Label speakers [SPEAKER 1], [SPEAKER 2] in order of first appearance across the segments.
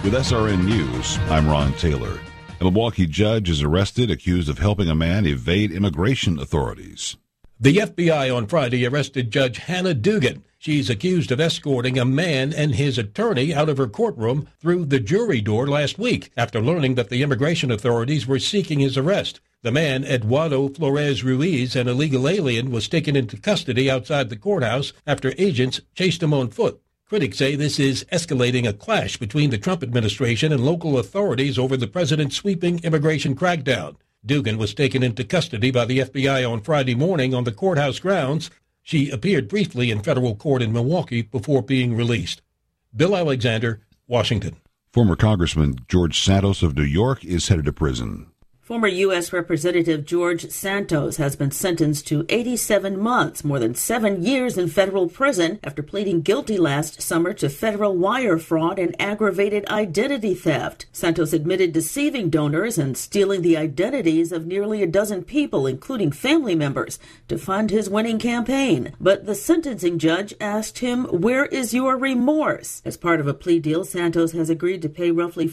[SPEAKER 1] With SRN News, I'm Ron Taylor. A Milwaukee judge is arrested, accused of helping a man evade immigration authorities.
[SPEAKER 2] The FBI on Friday arrested Judge Hannah Dugan. She's accused of escorting a man and his attorney out of her courtroom through the jury door last week after learning that the immigration authorities were seeking his arrest. The man, Eduardo Flores Ruiz, an illegal alien, was taken into custody outside the courthouse after agents chased him on foot. Critics say this is escalating a clash between the Trump administration and local authorities over the president's sweeping immigration crackdown. Dugan was taken into custody by the FBI on Friday morning on the courthouse grounds. She appeared briefly in federal court in Milwaukee before being released. Bill Alexander, Washington.
[SPEAKER 1] Former Congressman George Santos of New York is headed to prison.
[SPEAKER 3] Former U.S. Representative George Santos has been sentenced to 87 months, more than 7 years in federal prison, after pleading guilty last summer to federal wire fraud and aggravated identity theft. Santos admitted deceiving donors and stealing the identities of nearly a dozen people, including family members, to fund his winning campaign. But the sentencing judge asked him, "Where is your remorse?" As part of a plea deal, Santos has agreed to pay roughly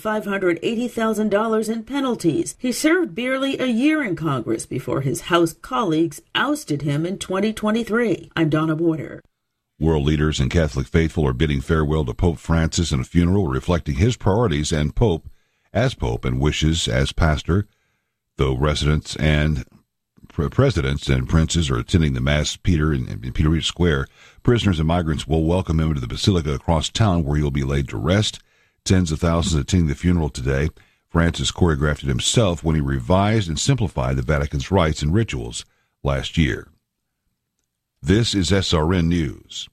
[SPEAKER 3] $580,000 in penalties. He served barely a year in Congress before his House colleagues ousted him in 2023. I'm Donna Warder.
[SPEAKER 1] World leaders and Catholic faithful are bidding farewell to Pope Francis in a funeral reflecting his priorities and Pope and wishes as pastor. Though residents and presidents and princes are attending the Mass in Peter Square, prisoners and migrants will welcome him to the Basilica across town, where he will be laid to rest. Tens of thousands attending the funeral today. Francis choreographed it himself when he revised and simplified the Vatican's rites and rituals last year. This is SRN News.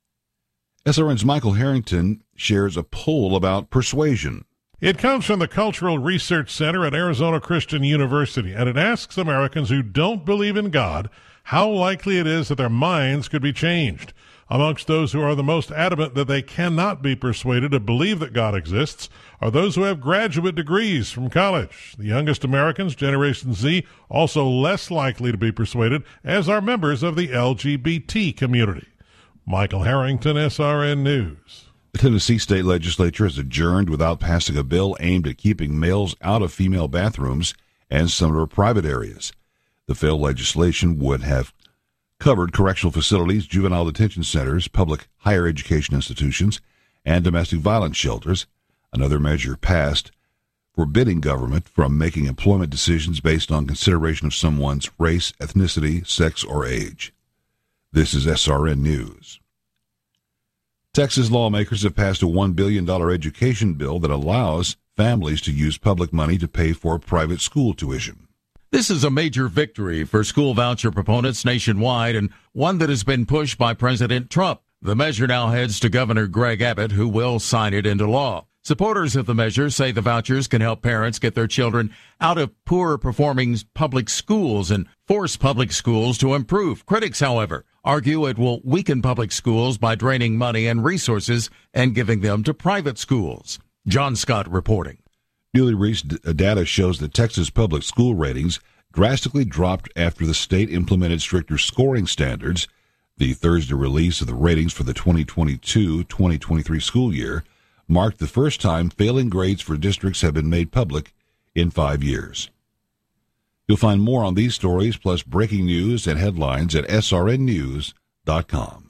[SPEAKER 1] SRN's Michael Harrington shares a poll about persuasion.
[SPEAKER 4] It comes from the Cultural Research Center at Arizona Christian University, and it asks Americans who don't believe in God how likely it is that their minds could be changed. Amongst those who are the most adamant that they cannot be persuaded to believe that God exists are those who have graduate degrees from college. The youngest Americans, Generation Z, also less likely to be persuaded, as are members of the LGBT community. Michael Harrington, SRN News.
[SPEAKER 1] The Tennessee state legislature has adjourned without passing a bill aimed at keeping males out of female bathrooms and similar private areas. The failed legislation would have covered correctional facilities, juvenile detention centers, public higher education institutions, and domestic violence shelters. Another measure passed forbidding government from making employment decisions based on consideration of someone's race, ethnicity, sex, or age. This is SRN News. Texas lawmakers have passed a $1 billion education bill that allows families to use public money to pay for private school tuition.
[SPEAKER 5] This is a major victory for school voucher proponents nationwide, and one that has been pushed by President Trump. The measure now heads to Governor Greg Abbott, who will sign it into law. Supporters of the measure say the vouchers can help parents get their children out of poor-performing public schools and force public schools to improve. Critics, however, argue it will weaken public schools by draining money and resources and giving them to private schools. John Scott reporting.
[SPEAKER 1] Newly released data shows that Texas public school ratings drastically dropped after the state implemented stricter scoring standards. The Thursday release of the ratings for the 2022-2023 school year marked the first time failing grades for districts have been made public in 5 years. You'll find more on these stories, plus breaking news and headlines at srnnews.com.